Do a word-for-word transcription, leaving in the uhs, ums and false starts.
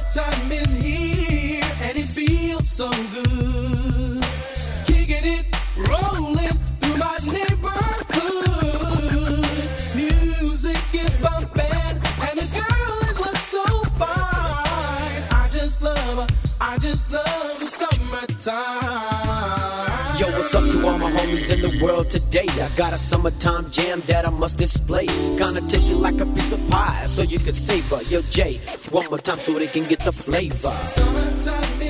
Summertime is here and it feels so good. Kicking it, rolling through my neighborhood. Music is bumping and the girls look so fine. I just love her, I just love the summertime. Yo, what's up to all my homies in the world today? I got a summertime jam that I must display. Gonna taste you like a piece of pie so you can savor. Yo, Jay, one more time so they can get the flavor. Summertime